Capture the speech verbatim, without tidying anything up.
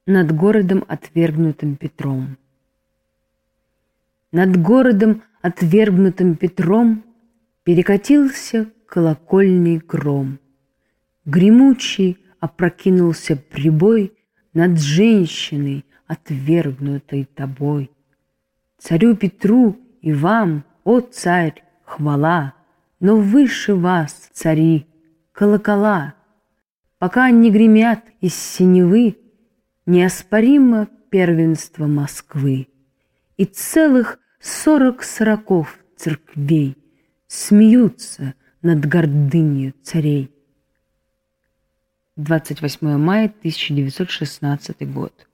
Над городом, отвергнутым Петром. Над городом, отвергнутым Петром, перекатился колокольный гром. Гремучий опрокинулся прибой над женщиной, отвергнутой тобой. Царю Петру и вам, о царь, хвала, но выше вас, цари, колокола. Пока не гремят из синевы неоспоримо первенство Москвы, и целых сорок сороков церквей смеются над гордынью царей. двадцать восьмое мая тысяча девятьсот шестнадцатый год.